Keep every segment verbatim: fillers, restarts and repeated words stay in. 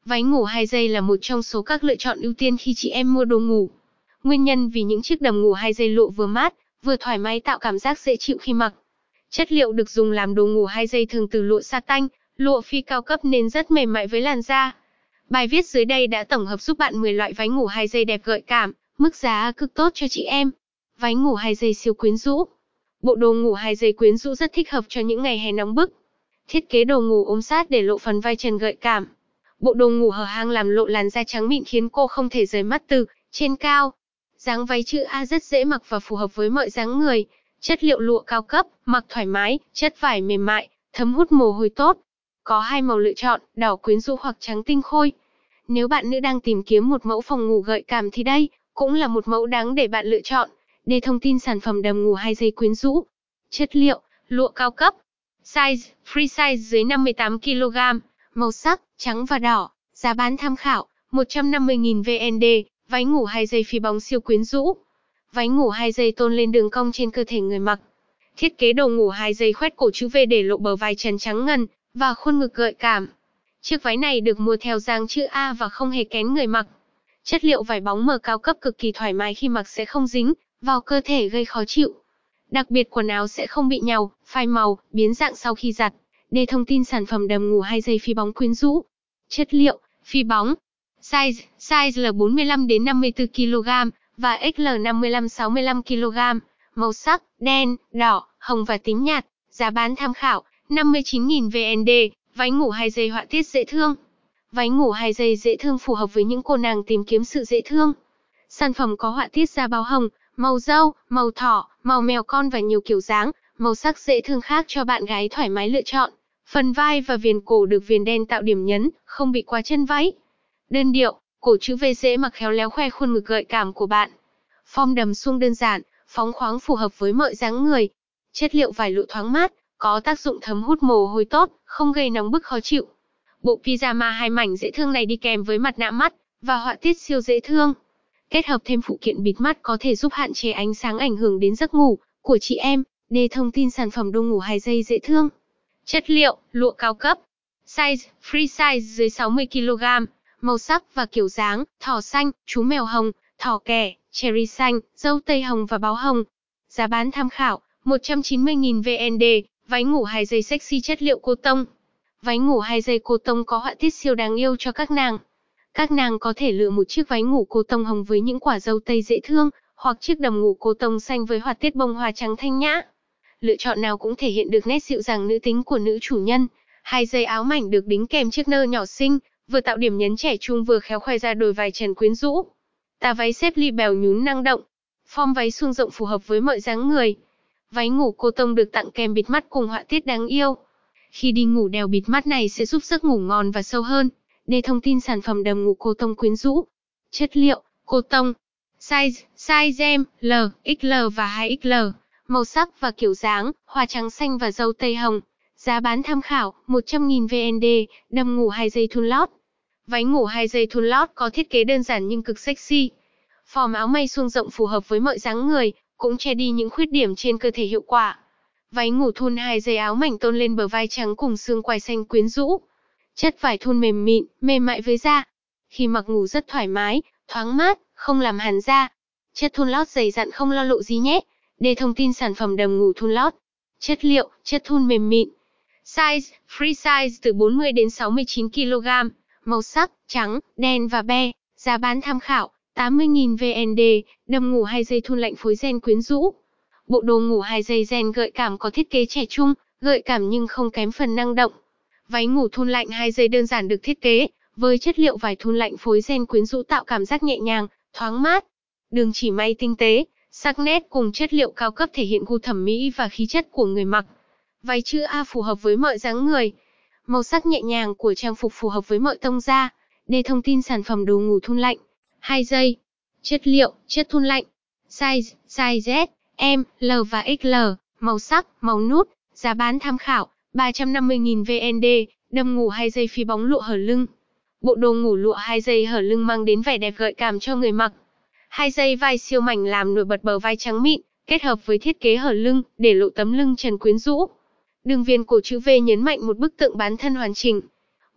Váy ngủ hai giây là một trong số các lựa chọn ưu tiên khi chị em mua đồ ngủ. Nguyên nhân vì những chiếc đầm ngủ hai giây lụa vừa mát, vừa thoải mái tạo cảm giác dễ chịu khi mặc. Chất liệu được dùng làm đồ ngủ hai giây thường từ lụa sa tanh, lụa phi cao cấp nên rất mềm mại với làn da. Bài viết dưới đây đã tổng hợp giúp bạn mười loại váy ngủ hai giây đẹp gợi cảm, mức giá cực tốt cho chị em. Váy ngủ hai giây siêu quyến rũ. Bộ đồ ngủ hai giây quyến rũ rất thích hợp cho những ngày hè nóng bức. Thiết kế đồ ngủ ôm sát để lộ phần vai trần gợi cảm. Bộ đồ ngủ hở hang làm lộ làn da trắng mịn khiến cô không thể rời mắt từ trên cao. Dáng váy chữ A rất dễ mặc và phù hợp với mọi dáng người. Chất liệu lụa cao cấp, mặc thoải mái, chất vải mềm mại, thấm hút mồ hôi tốt. Có hai màu lựa chọn, đỏ quyến rũ hoặc trắng tinh khôi. Nếu bạn nữ đang tìm kiếm một mẫu phòng ngủ gợi cảm thì đây cũng là một mẫu đáng để bạn lựa chọn. Để thông tin sản phẩm đầm ngủ hai giây quyến rũ. Chất liệu, lụa cao cấp. Size, free size dưới năm mươi tám ki lô gam. Màu sắc, trắng và đỏ. Giá bán tham khảo, một trăm năm mươi nghìn vê en đê. Váy ngủ hai giây phi bóng siêu quyến rũ. Váy ngủ hai giây tôn lên đường cong trên cơ thể người mặc. Thiết kế đồ ngủ hai giây khoét cổ chữ V để lộ bờ vai trần trắng ngần và khuôn ngực gợi cảm. Chiếc váy này được mua theo dáng chữ A và không hề kén người mặc. Chất liệu vải bóng mờ cao cấp cực kỳ thoải mái khi mặc sẽ không dính vào cơ thể gây khó chịu. Đặc biệt quần áo sẽ không bị nhàu, phai màu, biến dạng sau khi giặt. Để thông tin sản phẩm đầm ngủ hai giây phi bóng quyến rũ. Chất liệu, phi bóng. Size, size L bốn mươi lăm đến năm mươi tư ki lô gam và ích lờ năm mươi lăm đến sáu mươi lăm ki lô gam. Màu sắc, đen, đỏ, hồng và tím nhạt. Giá bán tham khảo, năm mươi chín nghìn vê en đê. Váy ngủ hai giây họa tiết dễ thương. Váy ngủ hai giây dễ thương phù hợp với những cô nàng tìm kiếm sự dễ thương. Sản phẩm có họa tiết da báo hồng, màu dâu, màu thỏ, màu mèo con và nhiều kiểu dáng, màu sắc dễ thương khác cho bạn gái thoải mái lựa chọn. Phần vai và viền cổ được viền đen tạo điểm nhấn, không bị quá chân váy. Đơn điệu, cổ chữ V dễ mặc khéo léo khoe khuôn ngực gợi cảm của bạn. Form đầm suông đơn giản, phóng khoáng phù hợp với mọi dáng người. Chất liệu vải lụa thoáng mát, có tác dụng thấm hút mồ hôi tốt, không gây nóng bức khó chịu. Bộ pyjama hai mảnh dễ thương này đi kèm với mặt nạ mắt và họa tiết siêu dễ thương. Kết hợp thêm phụ kiện bịt mắt có thể giúp hạn chế ánh sáng ảnh hưởng đến giấc ngủ của chị em. Để thông tin sản phẩm đồ ngủ hai giây dễ thương. Chất liệu, lụa cao cấp. Size, free size dưới sáu mươi ki lô gam. Màu sắc và kiểu dáng, thỏ xanh, chú mèo hồng, thỏ kẻ, cherry xanh, dâu tây hồng và báo hồng. Giá bán tham khảo, một trăm chín mươi nghìn vê en đê. Váy ngủ hai giây sexy chất liệu cô tông. Váy ngủ hai giây cô tông có họa tiết siêu đáng yêu cho các nàng. Các nàng có thể lựa một chiếc váy ngủ cô tông hồng với những quả dâu tây dễ thương, hoặc chiếc đầm ngủ cô tông xanh với họa tiết bông hoa trắng thanh nhã. Lựa chọn nào cũng thể hiện được nét dịu dàng nữ tính của nữ chủ nhân. Hai dây áo mảnh được đính kèm chiếc nơ nhỏ xinh, vừa tạo điểm nhấn trẻ trung vừa khéo khoe ra đồi vai trần quyến rũ. Tà váy xếp ly bèo nhún năng động. Form váy suông rộng phù hợp với mọi dáng người. Váy ngủ cô tông được tặng kèm bịt mắt cùng họa tiết đáng yêu. Khi đi ngủ đeo bịt mắt này sẽ giúp giấc ngủ ngon và sâu hơn. Để thông tin sản phẩm đầm ngủ cô tông quyến rũ. Chất liệu, cô tông. Size, size M, L, ích lờ và hai ích lờ. Màu sắc và kiểu dáng, hoa trắng xanh và dâu tây hồng. Giá bán tham khảo, một trăm nghìn vê en đê, đầm ngủ hai giây thun lót. Váy ngủ hai giây thun lót có thiết kế đơn giản nhưng cực sexy. Form áo may suông rộng phù hợp với mọi dáng người, cũng che đi những khuyết điểm trên cơ thể hiệu quả. Váy ngủ thun hai giây áo mảnh tôn lên bờ vai trắng cùng xương quai xanh quyến rũ. Chất vải thun mềm mịn, mềm mại với da. Khi mặc ngủ rất thoải mái, thoáng mát, không làm hàn da. Chất thun lót dày dặn không lo lộ gì nhé. Để thông tin sản phẩm đầm ngủ thun lót. Chất liệu, chất thun mềm mịn. Size, free size từ bốn mươi đến sáu mươi chín ki lô gam. Màu sắc, trắng, đen và be. Giá bán tham khảo, tám mươi nghìn vê en đê, đầm ngủ hai giây thun lạnh phối ren quyến rũ. Bộ đồ ngủ hai giây ren gợi cảm có thiết kế trẻ trung, gợi cảm nhưng không kém phần năng động. Váy ngủ thun lạnh hai giây đơn giản được thiết kế, với chất liệu vải thun lạnh phối ren quyến rũ tạo cảm giác nhẹ nhàng, thoáng mát. Đường chỉ may tinh tế, sắc nét cùng chất liệu cao cấp thể hiện gu thẩm mỹ và khí chất của người mặc. Váy chữ A phù hợp với mọi dáng người. Màu sắc nhẹ nhàng của trang phục phù hợp với mọi tông da. Để thông tin sản phẩm đồ ngủ thun lạnh. hai giây. Chất liệu, chất thun lạnh. Size, size Z, M, L và ích lờ. Màu sắc, màu nút. Giá bán tham khảo, ba trăm năm mươi nghìn vê en đê. Đầm ngủ hai giây phi bóng lụa hở lưng. Bộ đồ ngủ lụa hai giây hở lưng mang đến vẻ đẹp gợi cảm cho người mặc. Hai dây vai siêu mảnh làm nổi bật bờ vai trắng mịn, kết hợp với thiết kế hở lưng, để lộ tấm lưng trần quyến rũ. Đường viền cổ chữ V nhấn mạnh một bức tượng bán thân hoàn chỉnh.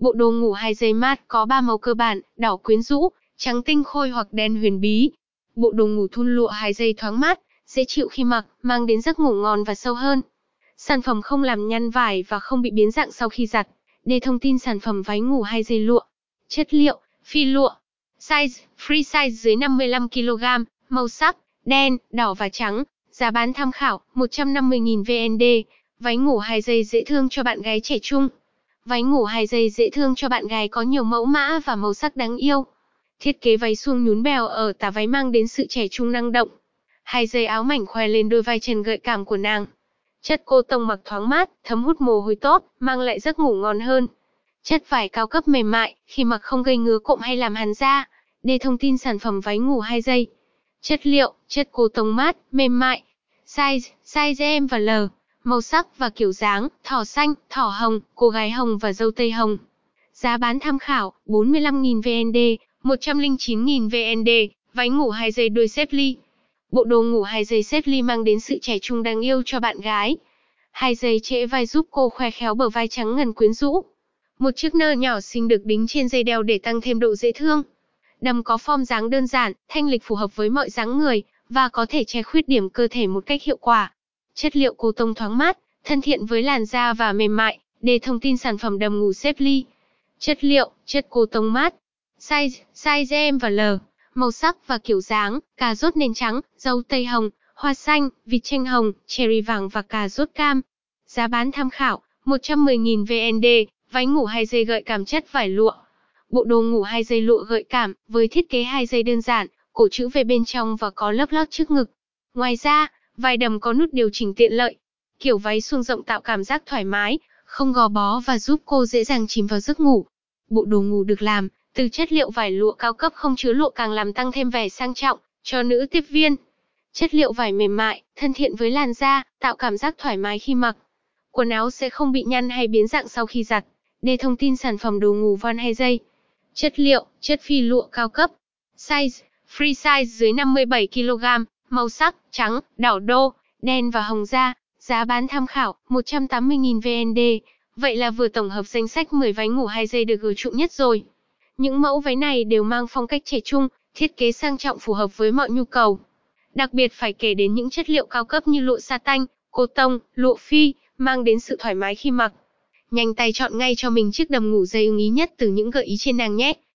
Bộ đồ ngủ hai giây mát có ba màu cơ bản: đỏ quyến rũ, trắng tinh khôi hoặc đen huyền bí. Bộ đồ ngủ thun lụa hai giây thoáng mát, dễ chịu khi mặc, mang đến giấc ngủ ngon và sâu hơn. Sản phẩm không làm nhăn vải và không bị biến dạng sau khi giặt. Để thông tin sản phẩm váy ngủ hai giây lụa. Chất liệu: phi lụa. Size: free size dưới năm mươi lăm ki lô gam, màu sắc: đen, đỏ và trắng. Giá bán tham khảo: một trăm năm mươi nghìn vê en đê. Váy ngủ hai giây dễ thương cho bạn gái trẻ trung. Váy ngủ hai giây dễ thương cho bạn gái có nhiều mẫu mã và màu sắc đáng yêu. Thiết kế váy suông nhún bèo ở tà váy mang đến sự trẻ trung năng động. Hai giây áo mảnh khoe lên đôi vai trần gợi cảm của nàng. Chất cô tông mặc thoáng mát, thấm hút mồ hôi tốt, mang lại giấc ngủ ngon hơn. Chất vải cao cấp mềm mại, khi mặc không gây ngứa cộm hay làm hàn da. Để thông tin sản phẩm váy ngủ hai giây. Chất liệu: chất cô tông mát, mềm mại. Size: size M và L. Màu sắc và kiểu dáng: thỏ xanh, thỏ hồng, cô gái hồng và dâu tây hồng. Giá bán tham khảo: bốn mươi lăm nghìn vê en đê, một trăm lẻ chín nghìn vê en đê. Váy ngủ hai giây đuôi xếp ly. Bộ đồ ngủ hai giây xếp ly mang đến sự trẻ trung đáng yêu cho bạn gái. Hai giây trễ vai giúp cô khoe khéo bờ vai trắng ngần quyến rũ. Một chiếc nơ nhỏ xinh được đính trên dây đeo để tăng thêm độ dễ thương. Đầm có form dáng đơn giản, thanh lịch phù hợp với mọi dáng người và có thể che khuyết điểm cơ thể một cách hiệu quả. Chất liệu cô tông thoáng mát, thân thiện với làn da và mềm mại. Để thông tin sản phẩm đầm ngủ xếp ly. Chất liệu: chất cô tông mát. Size: size M và L. Màu sắc và kiểu dáng: cà rốt nền trắng, dâu tây hồng, hoa xanh, vịt chanh hồng, cherry vàng và cà rốt cam. Giá bán tham khảo: một trăm mười nghìn vê en đê. Váy ngủ hai giây gợi cảm chất vải lụa. Bộ đồ ngủ hai giây lụa gợi cảm, với thiết kế hai giây đơn giản, cổ chữ V bên trong và có lớp lót trước ngực. Ngoài ra, vai đầm có nút điều chỉnh tiện lợi. Kiểu váy suông rộng tạo cảm giác thoải mái, không gò bó và giúp cô dễ dàng chìm vào giấc ngủ. Bộ đồ ngủ được làm từ chất liệu vải lụa cao cấp không chứa lụa càng làm tăng thêm vẻ sang trọng cho nữ tiếp viên. Chất liệu vải mềm mại, thân thiện với làn da, tạo cảm giác thoải mái khi mặc. Quần áo sẽ không bị nhăn hay biến dạng sau khi giặt. Để thông tin sản phẩm đồ ngủ von hai giây. Chất liệu: chất phi lụa cao cấp. Size: free size dưới năm mươi bảy ki lô gam, màu sắc: trắng, đỏ đô, đen và hồng da. Giá bán tham khảo: một trăm tám mươi nghìn vê en đê. Vậy là vừa tổng hợp danh sách mười váy ngủ hai giây được ưa chuộng nhất rồi. Những mẫu váy này đều mang phong cách trẻ trung, thiết kế sang trọng phù hợp với mọi nhu cầu. Đặc biệt phải kể đến những chất liệu cao cấp như lụa sa tanh, cô tông, lụa phi, mang đến sự thoải mái khi mặc. Nhanh tay chọn ngay cho mình chiếc đầm ngủ dây ưng ý nhất từ những gợi ý trên nàng nhé.